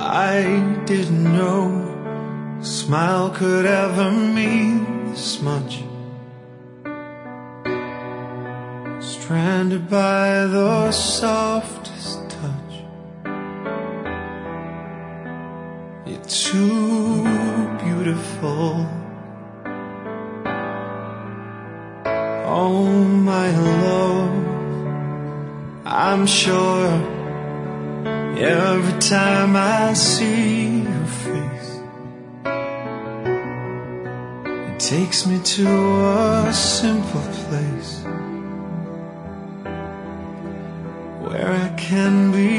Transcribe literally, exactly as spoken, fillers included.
I didn't know a smile could ever mean this much. Stranded by the softest touch. You're too beautiful. Oh my love, I'm sure every time I see your face, it takes me to a simple place where I can be